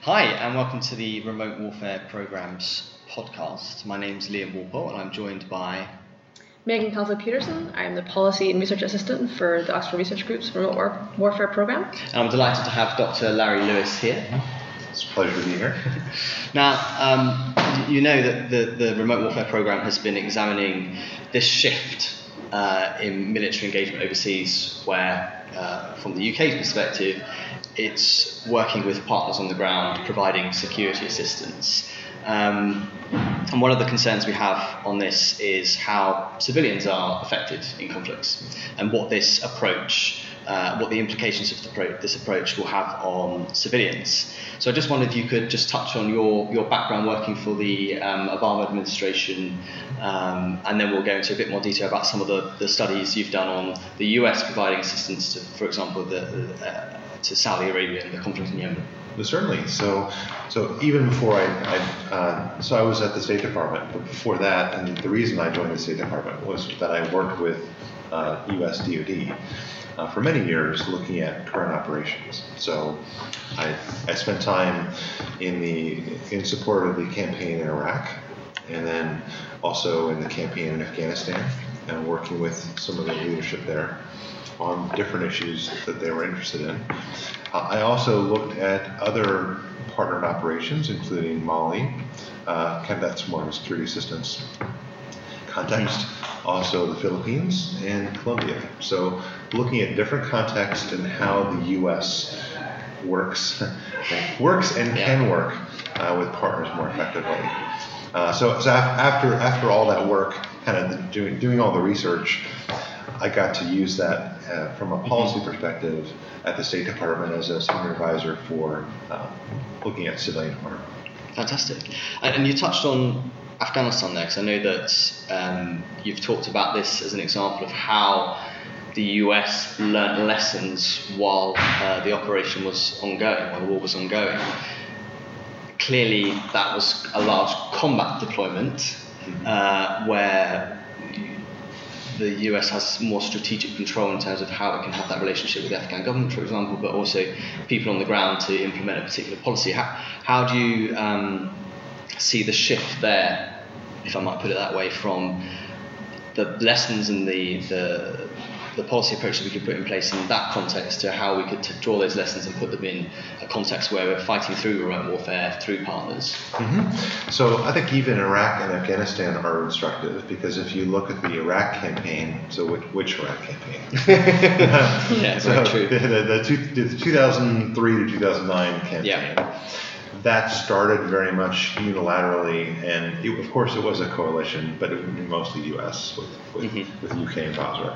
Hi, and welcome to the Remote Warfare Programs podcast. My name's Liam Walpole, and I'm joined by Megan Kelsey-Peterson. I am the Policy and Research Assistant for the Oxford Research Group's Remote Warfare Program. And I'm delighted to have Dr. Larry Lewis here. It's a pleasure to be here. Now, you know that the Remote Warfare Program has been examining this shift in military engagement overseas, where, from the UK's perspective, it's working with partners on the ground, providing security assistance. And one of the concerns we have on this is how civilians are affected in conflicts, and what this approach, what the implications of this approach will have on civilians. So I just wondered if you could just touch on your background working for the Obama administration, and then we'll go into a bit more detail about some of the studies you've done on the US providing assistance to, for example, to Saudi Arabia and the conflict in Yemen. Well, certainly. So even before I was at the State Department, but before that, and the reason I joined the State Department was that I worked with U.S. DoD for many years looking at current operations. So I spent time in support of the campaign in Iraq, and then also in the campaign in Afghanistan, and working with some of the leadership there on different issues that they were interested in. I also looked at other partnered operations, including Mali, that's more of a security assistance context, also the Philippines and Colombia. So looking at different contexts and how the U.S. works and can work with partners more effectively. So after all that work, kind of doing all the research, I got to use that from a policy perspective at the State Department as a senior advisor for looking at civilian harm. Fantastic. And you touched on Afghanistan there, because I know that you've talked about this as an example of how the US learnt lessons while the operation was ongoing, while the war was ongoing. Clearly, that was a large combat deployment where the US has more strategic control in terms of how it can have that relationship with the Afghan government, for example, but also people on the ground to implement a particular policy. How do you see the shift there, if I might put it that way, from the lessons and the policy approach that we could put in place in that context to how we could draw those lessons and put them in a context where we're fighting through remote warfare through partners? Mm-hmm. So I think even Iraq and Afghanistan are instructive, because if you look at the Iraq campaign, so which Iraq campaign? Yeah, very true. The 2003 to 2009 campaign. Yeah. That started very much unilaterally, and of course it was a coalition, but it was mostly U.S. with UK and Basra.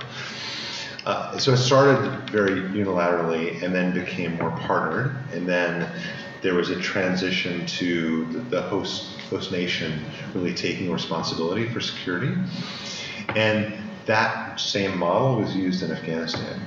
So it started very unilaterally and then became more partnered, and then there was a transition to the host nation really taking responsibility for security, and that same model was used in Afghanistan.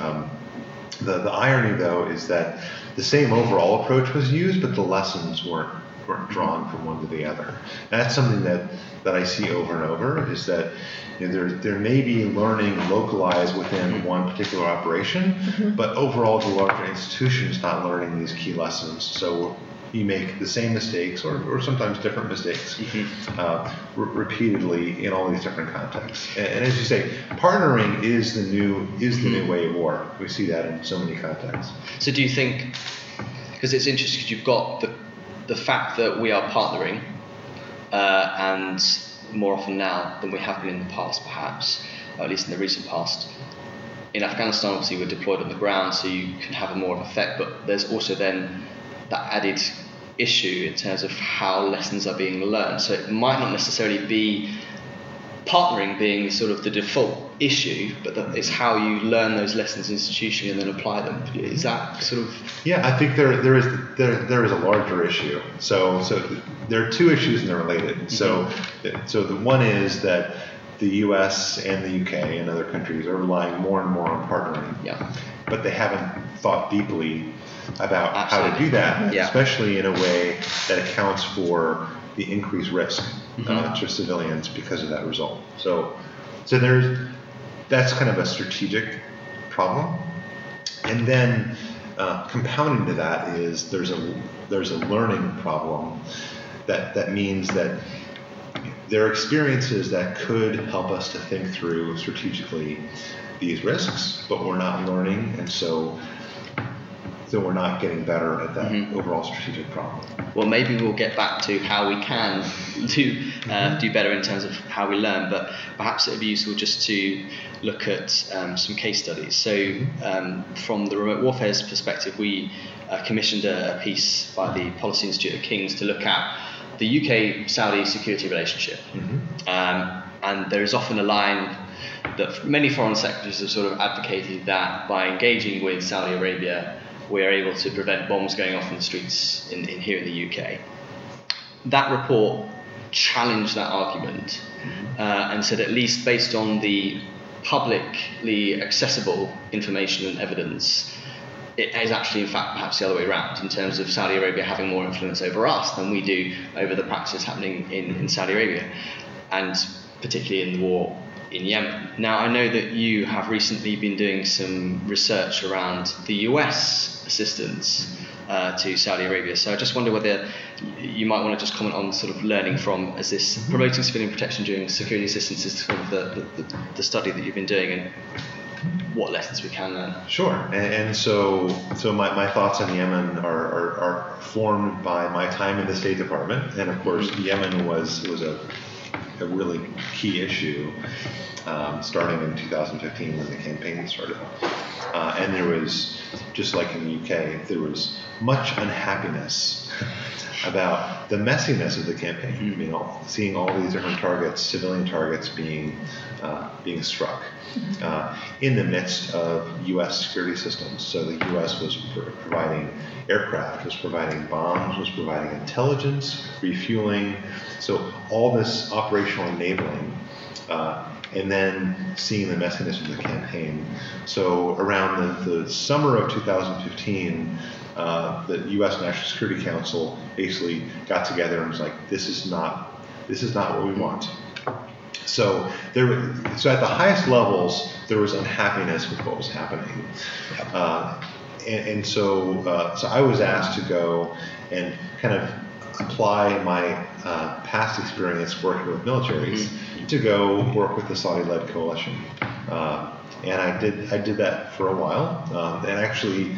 The irony, though, is that the same overall approach was used, but the lessons weren't drawn from one to the other. And that's something that I see over and over, is that there may be learning localized within one particular operation, but overall the larger institution is not learning these key lessons. So you make the same mistakes, or sometimes different mistakes, repeatedly in all these different contexts. And as you say, partnering is the new way of war. We see that in so many contexts. So do you think, because it's interesting, because you've got the fact that we are partnering, and more often now than we have been in the past, perhaps, or at least in the recent past. In Afghanistan, obviously, we're deployed on the ground, so you can have more of an effect, but there's also then that added issue in terms of how lessons are being learned. So it might not necessarily be partnering being sort of the default issue, but it's how you learn those lessons institutionally and then apply them. Is that sort of? Yeah, I think there is a larger issue. So there are two issues and they're related. So the one is that the U.S. and the U.K. and other countries are relying more and more on partnering. Yeah. But they haven't thought deeply about how to do that, especially in a way that accounts for the increased risk to civilians because of that result. So that's kind of a strategic problem. And then compounding to that is there's a learning problem that means that there are experiences that could help us to think through strategically these risks, but we're not learning, and so we're not getting better at that overall strategic problem. Well, maybe we'll get back to how we can do better in terms of how we learn, but perhaps it would be useful just to look at some case studies. So from the remote warfare's perspective, we commissioned a piece by the Policy Institute of King's to look at the UK-Saudi security relationship. And there is often a line that many foreign secretaries have sort of advocated that by engaging with Saudi Arabia, we're able to prevent bombs going off in the streets here in the UK. That report challenged that argument and said, at least based on the publicly accessible information and evidence, it is actually, in fact, perhaps the other way around, in terms of Saudi Arabia having more influence over us than we do over the practices happening in Saudi Arabia, and particularly in the war in Yemen. Now, I know that you have recently been doing some research around the US assistance to Saudi Arabia, so I just wonder whether you might want to just comment on sort of learning from, as this promoting civilian protection during security assistance is sort of the study that you've been doing, and what lessons we can learn. Sure, and so my thoughts on Yemen are formed by my time in the State Department, and of course Yemen was a really key issue starting in 2015 when the campaign started. And there was, just like in the UK, there was much unhappiness about the messiness of the campaign. You know, seeing all these different targets, civilian targets being struck in the midst of U.S. security systems. So the U.S. was providing aircraft, was providing bombs, was providing intelligence, refueling. So all this operational enabling, and then seeing the messiness of the campaign. So around the summer of 2015, the U.S. National Security Council basically got together and was like, "This is not what we want." So at the highest levels, there was unhappiness with what was happening, and so I was asked to go and kind of apply my past experience working with militaries to go work with the Saudi-led coalition, and I did that for a while, and actually,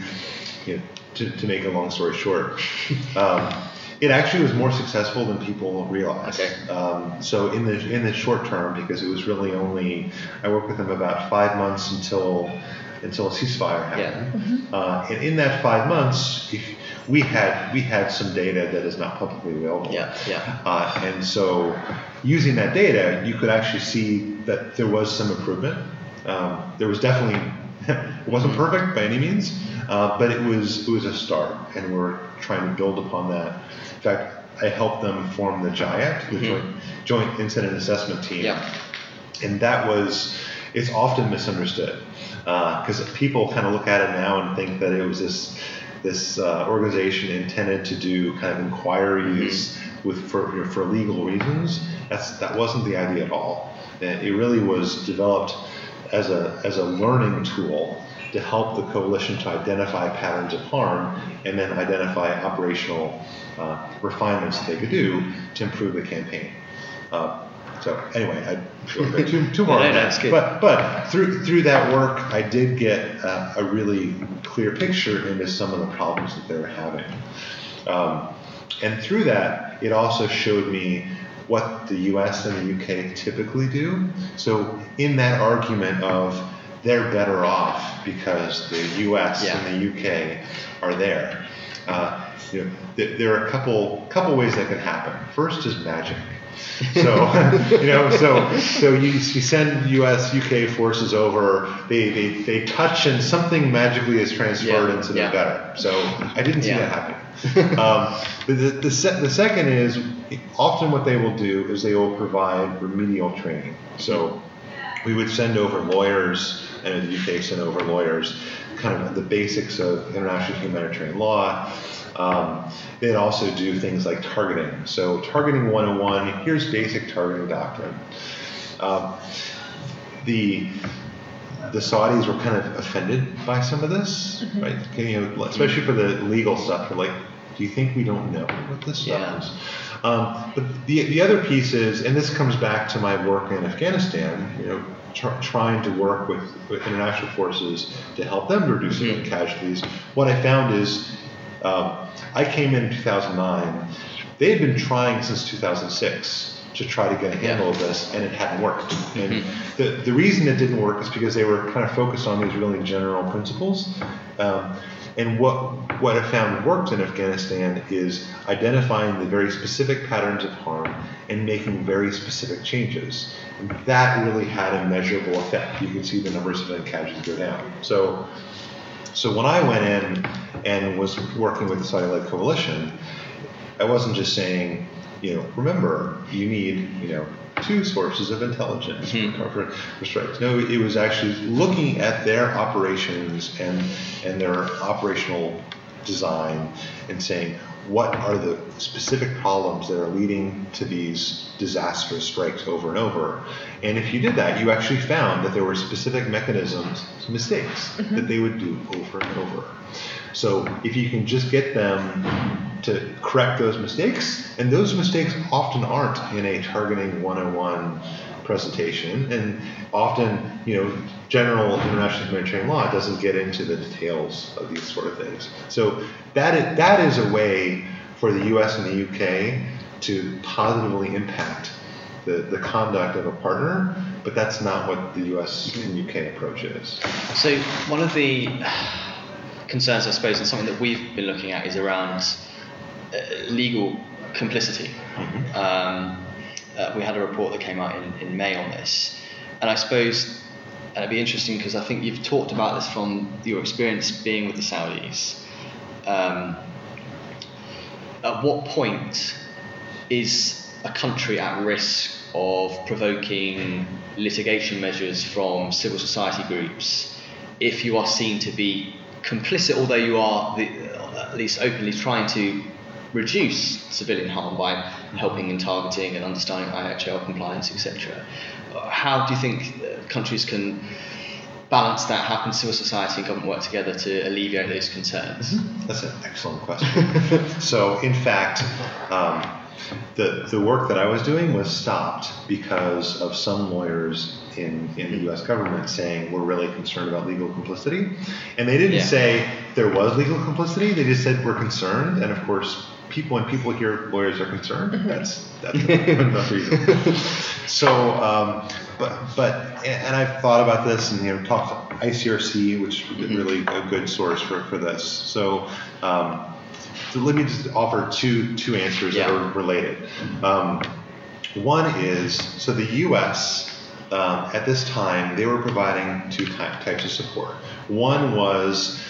to make a long story short, it actually was more successful than people realized. Okay. So in the short term, because it was really I worked with them about 5 months until a ceasefire happened. Yeah. And in that 5 months, we had some data that is not publicly available. And so using that data, you could actually see that there was some improvement. There was definitely, it wasn't perfect by any means, but it was a start, and we're trying to build upon that. In fact, I helped them form the JIAC, the Joint Incident Assessment Team, and it's often misunderstood because people kind of look at it now and think that it was this organization intended to do kind of inquiries for legal reasons. That wasn't the idea at all. It really was developed as a learning tool to help the coalition to identify patterns of harm and then identify operational refinements that they could do to improve the campaign. So anyway, I don't go too far. But through that work, I did get a really clear picture into some of the problems that they were having. And through that, it also showed me what the US and the UK typically do. So in that argument of they're better off because the US and the UK are there, there are a couple ways that can happen. First is magic. So you send U.S. UK forces over, they touch and something magically is transferred into the better. So I didn't see that happen. But the second is often what they will do is they will provide remedial training. So we would send over lawyers, and the UK sent over lawyers, kind of the basics of international humanitarian law. They'd also do things like targeting. So targeting 101, here's basic targeting doctrine. the Saudis were kind of offended by some of this, right? Especially for the legal stuff. They're like, do you think we don't know what this stuff is? But the other piece is, and this comes back to my work in Afghanistan, trying to work with international forces to help them reduce civilian casualties. What I found is, I came in 2009. They had been trying since 2006 to try to get a handle of this, and it hadn't worked. And the reason it didn't work is because they were kind of focused on these really general principles. And what I found worked in Afghanistan is identifying the very specific patterns of harm and making very specific changes. And that really had a measurable effect. You can see the numbers of civilian casualties go down. So when I went in and was working with the Saudi-led coalition, I wasn't just saying, remember, you need, 2 sources of intelligence for strikes. No, it was actually looking at their operations and their operational design and saying, what are the specific problems that are leading to these disastrous strikes over and over? And if you did that, you actually found that there were specific mechanisms, mistakes that they would do over and over. So if you can just get them to correct those mistakes, and those mistakes often aren't in a targeting 101 presentation, and often, general international humanitarian law doesn't get into the details of these sort of things. So that is a way for the US and the UK to positively impact the conduct of a partner, but that's not what the US and UK approach is. So one of the concerns, I suppose, and something that we've been looking at is around legal complicity. We had a report that came out in May on this, and I suppose it'd be interesting because I think you've talked about this from your experience being with the Saudis. At what point is a country at risk of provoking litigation measures from civil society groups if you are seen to be complicit, although you are at least openly trying to reduce civilian harm by helping in targeting and understanding IHL compliance, etc.? How do you think countries can balance that? How can civil society and government work together to alleviate those concerns? That's an excellent question. So, in fact, the work that I was doing was stopped because of some lawyers in the U.S. government saying we're really concerned about legal complicity. And they didn't say there was legal complicity, they just said we're concerned. And of course, when people hear lawyers are concerned, that's enough reason. So, and I've thought about this and talked to ICRC, which is really a good source for this. So let me just offer two answers that are related. One is, so the U.S. At this time, they were providing 2 types of support. One was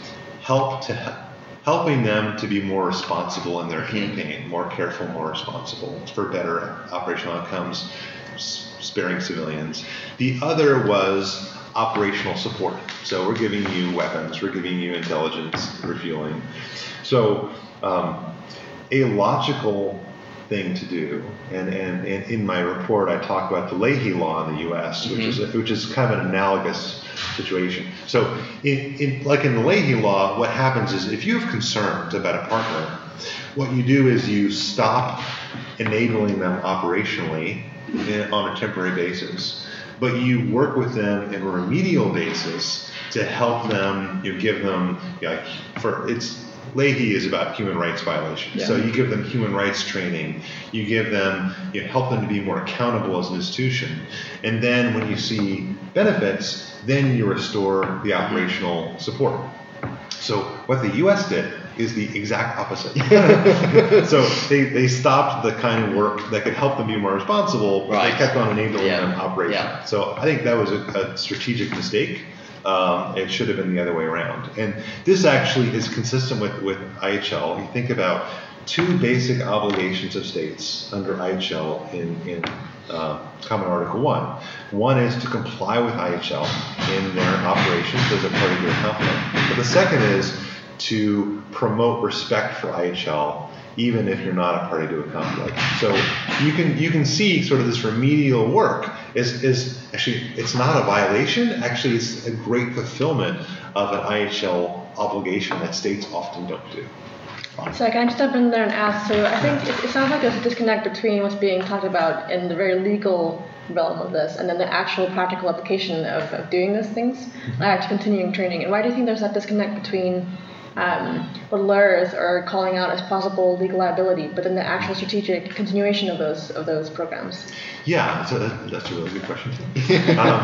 helping them to be more responsible in their campaign, more careful, more responsible, for better operational outcomes, sparing civilians. The other was operational support. So we're giving you weapons, we're giving you intelligence, refueling. So a logical thing to do, and in my report I talk about the Leahy law in the U.S., which is kind of an analogous situation. So in the Leahy law, what happens is if you have concerns about a partner, what you do is you stop enabling them operationally on a temporary basis, but you work with them in a remedial basis to help them, give them, Leahy is about human rights violations. Yeah. So you give them human rights training, you give them, help them to be more accountable as an institution. And then when you see benefits, then you restore the operational support. So what the US did is the exact opposite. So they stopped the kind of work that could help them be more responsible, but they kept on enabling them operation. Yeah. So I think that was a strategic mistake. It should have been the other way around. And this actually is consistent with IHL. You think about 2 basic obligations of states under IHL in Common Article 1. One is to comply with IHL in their operations as a party to a conflict. But the second is to promote respect for IHL, even if you're not a party to a conflict. So you can see sort of this remedial work is actually, it's not a violation. Actually, it's a great fulfillment of an IHL obligation that states often don't do. So I can just jump in there and ask, so I think it sounds like there's a disconnect between what's being talked about in the very legal realm of this and then the actual practical application of doing those things, like continuing training. And why do you think there's that disconnect between what lawyers are calling out as possible legal liability, but then the actual strategic continuation of those programs? Yeah, so that's a really good question too.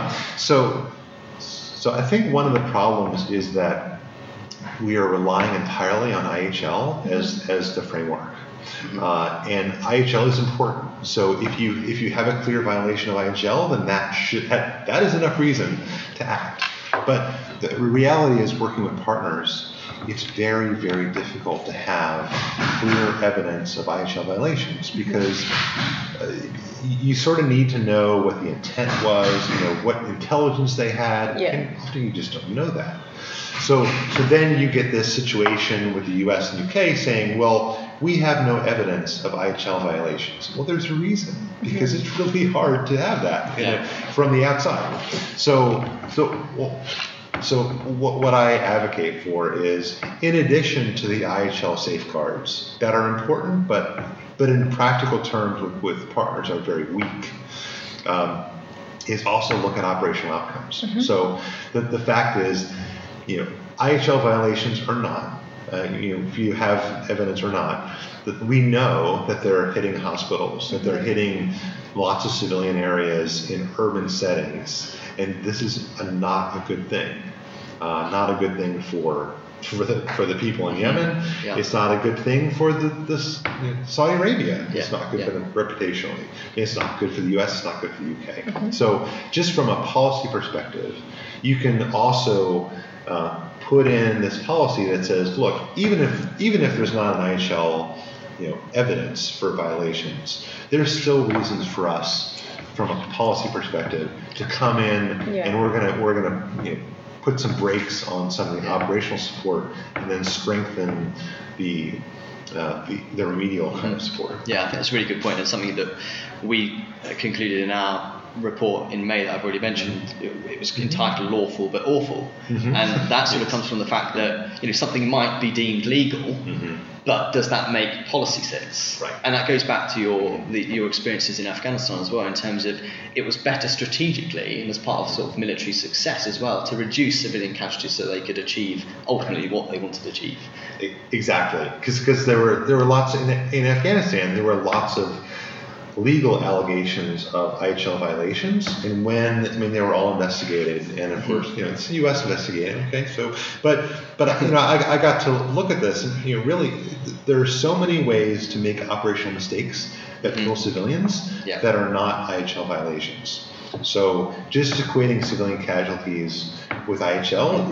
So I think one of the problems is that we are relying entirely on IHL as the framework, and IHL is important. So if you have a clear violation of IHL, then that is enough reason to act. But the reality is, working with partners, it's very, very difficult to have clear evidence of IHL violations because you sort of need to know what the intent was, what intelligence they had, and often you just don't know that. So then you get this situation with the US and UK saying, well, we have no evidence of IHL violations. Well, there's a reason, because it's really hard to have that from the outside. So what I advocate for is, in addition to the IHL safeguards that are important, but in practical terms with partners are very weak, is also look at operational outcomes. So the fact is, IHL violations or not, if you have evidence or not, that we know that they're hitting hospitals, that they're hitting lots of civilian areas in urban settings, and this is not a good thing. Not a good thing for the people in Yemen. It's not a good thing for Saudi Arabia. It's not good for them reputationally. It's not good for the US. It's not good for the UK. So just from a policy perspective, you can also put in this policy that says, look, even if there's not an IHL evidence for violations, there's still reasons for us from a policy perspective to come in, and we're gonna put some brakes on some of the operational support and then strengthen the remedial kind of support. Yeah, I think that's a really good point. It's something that we concluded in our report in May that I've already mentioned. It was entitled Lawful but Awful, and that sort of comes from the fact that something might be deemed legal, but does that make policy sense? Right. And that goes back to your experiences in Afghanistan as well, in terms of it was better strategically and as part of sort of military success as well to reduce civilian casualties so they could achieve ultimately what they wanted to achieve. Exactly, because there were lots in Afghanistan. There were lots of legal allegations of IHL violations, and they were all investigated, and of course, it's the U.S. investigating. Okay, so, but I got to look at this, and really, there are so many ways to make operational mistakes that kill civilians that are not IHL violations. So, just equating civilian casualties with IHL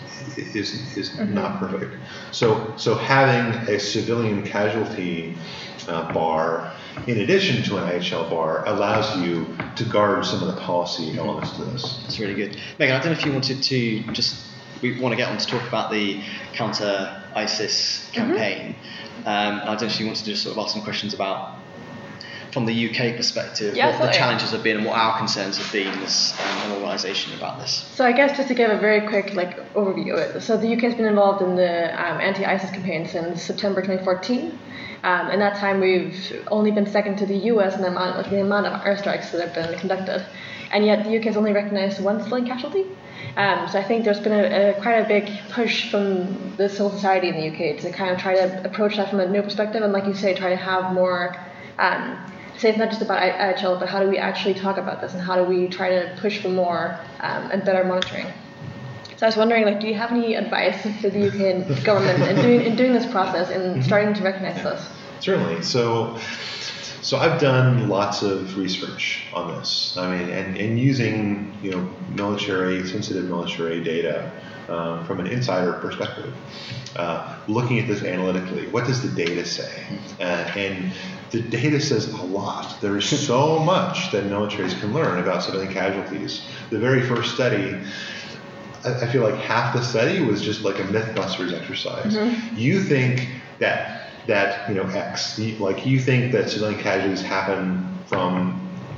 is not perfect. So having a civilian casualty bar in addition to an IHL bar allows you to guard some of the policy elements to this. That's really good. Megan, I don't know if you wanted to we want to get on to talk about the counter ISIS campaign. I don't know if you wanted to just sort of ask some questions about, from the UK perspective, what the challenges have been and what our concerns have been as an organisation about this. So I guess just to give a very quick overview of it. So the UK has been involved in the anti-ISIS campaign since September 2014. In that time, we've only been second to the US in the amount of airstrikes that have been conducted, and yet the UK has only recognized one civilian casualty. So I think there's been quite a big push from the civil society in the UK to kind of try to approach that from a new perspective, and like you say, try to have more. Say it's not just about IHL, but how do we actually talk about this, and how do we try to push for more and better monitoring? So I was wondering, do you have any advice for the UK government in doing this process and starting to recognize this? Certainly. So I've done lots of research on this. I mean, and using sensitive military data from an insider perspective, looking at this analytically. What does the data say? And the data says a lot. There is so much that militaries can learn about civilian casualties. The very first study, I feel like half the study was just like a Mythbusters exercise. You think that X, you think that civilian casualties happen from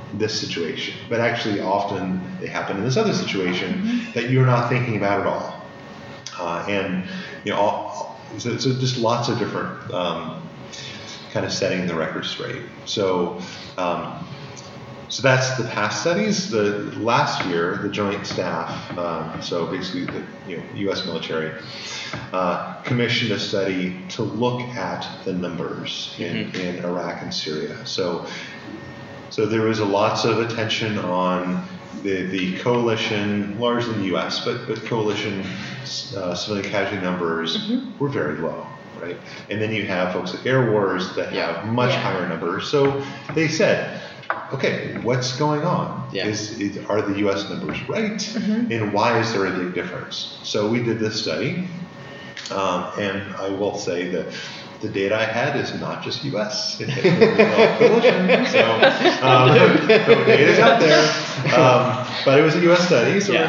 this situation, but actually often they happen in this other situation that you're not thinking about at all. And so just lots of different kind of setting the record straight. So that's the past studies. The last year, the Joint Staff, so basically the U.S. military, commissioned a study to look at the numbers in Iraq and Syria. So there was lots of attention on the coalition, largely the U.S., but coalition civilian casualty numbers were very low, right? And then you have folks like Air Wars that have much higher numbers. So they said, okay, what's going on? Are the U.S. numbers right? And why is there a big difference? So we did this study, and I will say that the data I had is not just U.S. It has coalition, so the data's out there. But it was a U.S. study, so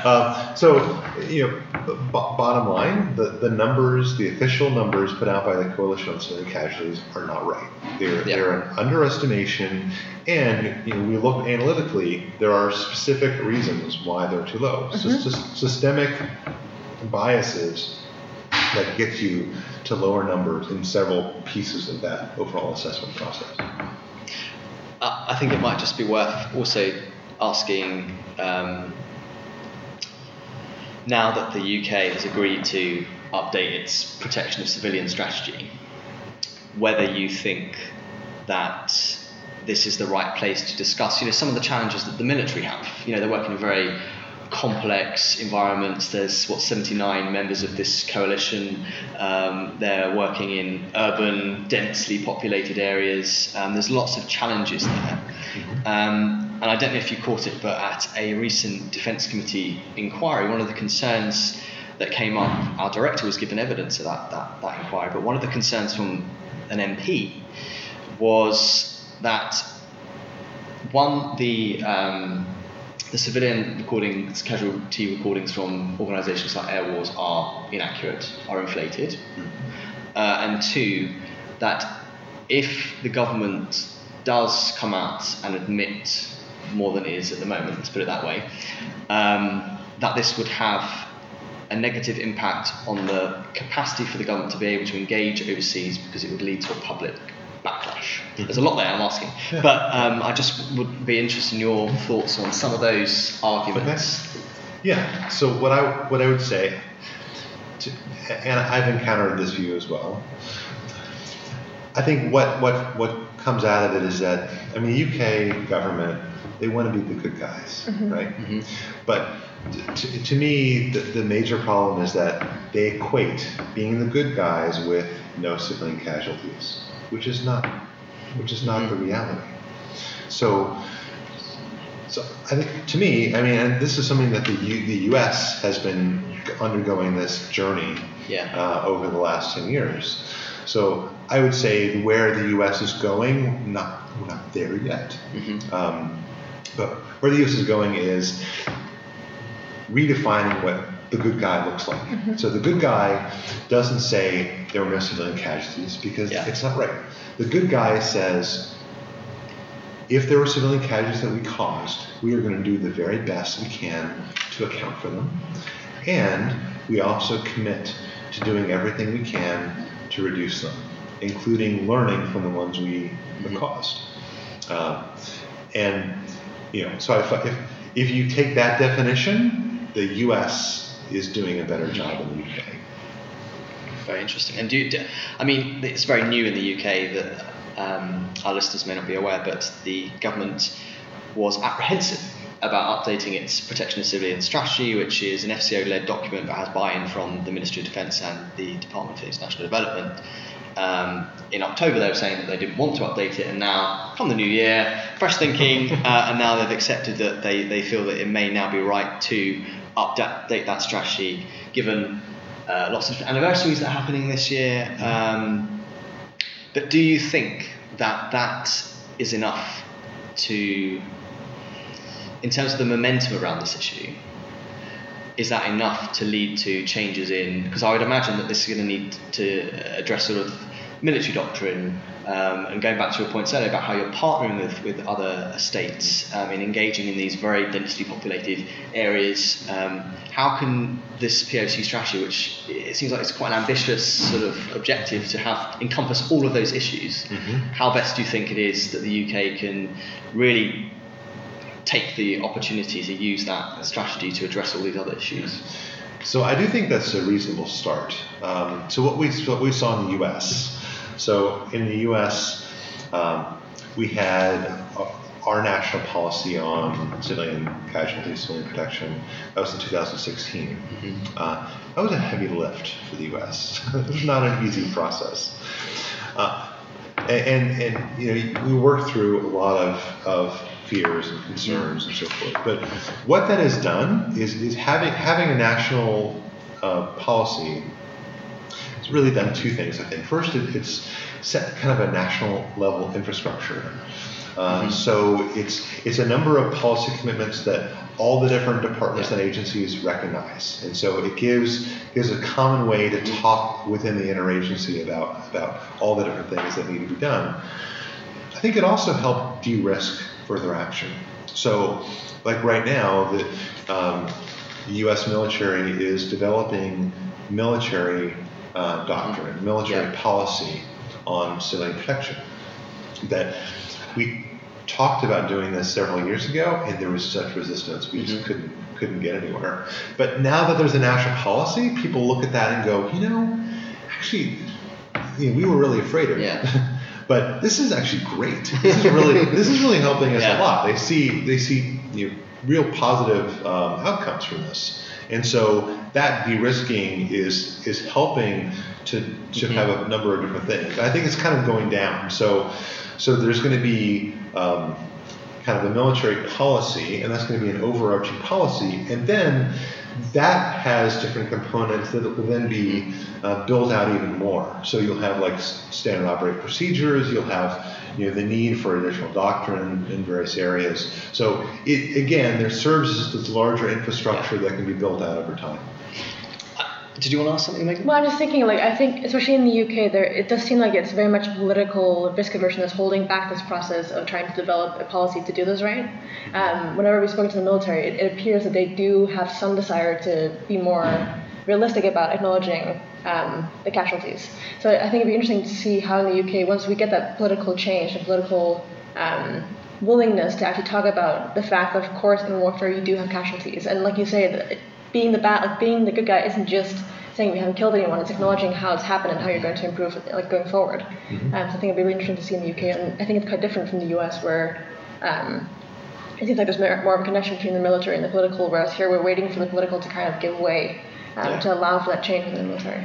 bottom line, the numbers, the official numbers put out by the Coalition on Civilian Casualties are not right. They're an underestimation, and we look analytically. There are specific reasons why they're too low. Systemic biases that get you to lower numbers in several pieces of that overall assessment process. I think it might just be worth also asking, now that the UK has agreed to update its protection of civilian strategy, whether you think that this is the right place to discuss, some of the challenges that the military have. They're working in very complex environments. There's 79 members of this coalition. They're working in urban, densely populated areas. There's lots of challenges there. And I don't know if you caught it, but at a recent Defence Committee inquiry, one of the concerns that came up, our director was given evidence of that inquiry, but one of the concerns from an MP was that, one, the civilian recordings, casualty recordings from organisations like Air Wars are inaccurate, are inflated. And two, that if the government does come out and admit more than it is at the moment, let's put it that way, that this would have a negative impact on the capacity for the government to be able to engage overseas, because it would lead to a public backlash. There's a lot there I'm asking, but I just would be interested in your thoughts on some of those arguments. Okay. Yeah. So what I would say, and I've encountered this view as well. I think what comes out of it is that UK government, they want to be the good guys, right? But to me, the major problem is that they equate being the good guys with no civilian casualties, which is not the reality. So I think, to me, and this is something that the U.S. has been undergoing this journey over the last 10 years. So I would say where the U.S. is going, we're not there yet. But where the U.S. is going is redefining what the good guy looks like. So the good guy doesn't say there were no civilian casualties, because it's not right. The good guy says, if there were civilian casualties that we caused, we are going to do the very best we can to account for them. And we also commit to doing everything we can to reduce them, including learning from the ones we caused. So if you take that definition, the U.S. is doing a better job than the UK. Very interesting. And it's very new in the UK that our listeners may not be aware, but the government was apprehensive about updating its protection of civilian strategy, which is an FCO-led document that has buy-in from the Ministry of Defence and the Department for International Development. In October they were saying that they didn't want to update it, and now, come the new year, fresh thinking, and now they've accepted that they feel that it may now be right to update that strategy, given lots of anniversaries that are happening this year. But do you think that is enough to, in terms of the momentum around this issue, is that enough to lead to changes in, because I would imagine that this is going to need to address sort of military doctrine, and going back to your points earlier about how you're partnering with other states in engaging in these very densely populated areas, how can this POC strategy, which it seems like it's quite an ambitious sort of objective to have encompass all of those issues, how best do you think it is that the UK can really take the opportunity to use that strategy to address all these other issues? So I do think that's a reasonable start. So what we saw in the U.S. So in the U.S., we had our national policy on civilian casualties, civilian protection. That was in 2016. That was a heavy lift for the U.S. It was not an easy process. And you know, we worked through a lot of fears and concerns and so forth. But what that has done is having a national policy. It's really done two things, I think. First, it's set kind of a national level infrastructure. So it's a number of policy commitments that all the different departments and agencies recognize, and so it gives a common way to talk within the interagency about all the different things that need to be done. I think it also helped de-risk further action. So, like right now, the U.S. military is developing military doctrine, military policy on civilian protection. That we talked about doing this several years ago, and there was such resistance, we just couldn't get anywhere. But now that there's a national policy, people look at that and go, you know, actually, we were really afraid of it. But this is actually great. This is really helping us a lot. They see real positive outcomes from this, and so that de-risking is helping to have a number of different things. I think it's kind of going down. So there's going to be kind of a military policy, and that's going to be an overarching policy, and then that has different components that will then be built out even more. So you'll have like standard operating procedures, you'll have the need for additional doctrine in various areas. So there serves as this larger infrastructure that can be built out over time. Did you want to ask something, Megan? Well, I'm just thinking, I think, especially in the UK, it does seem like it's very much political risk aversion that's holding back this process of trying to develop a policy to do this right. Whenever we spoke to the military, it appears that they do have some desire to be more realistic about acknowledging the casualties. So I think it'd be interesting to see how in the UK, once we get that political change, the political willingness to actually talk about the fact that, of course, in warfare you do have casualties, and like you say, being the good guy isn't just saying we haven't killed anyone, it's acknowledging how it's happened and how you're going to improve going forward. So I think it'd be really interesting to see in the UK, and I think it's quite different from the US, where it seems like there's more of a connection between the military and the political, whereas here we're waiting for the political to kind of give way to allow for that change within the military.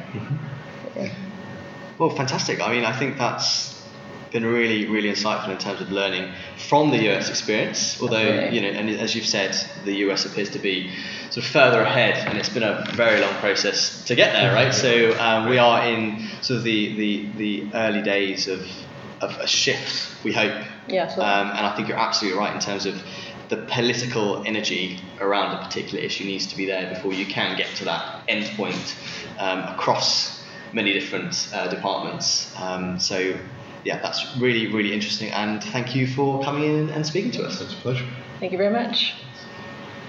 Well, fantastic. I mean, I think that's been really, really insightful in terms of learning from the US experience, although, and as you've said, the US appears to be sort of further ahead, and it's been a very long process to get there, right? So we are in sort of the early days of a shift, we hope. Yeah, absolutely. And I think you're absolutely right in terms of the political energy around a particular issue needs to be there before you can get to that end point across many different departments. So yeah, that's really, really interesting, and thank you for coming in and speaking to us. It's a pleasure. Thank you very much.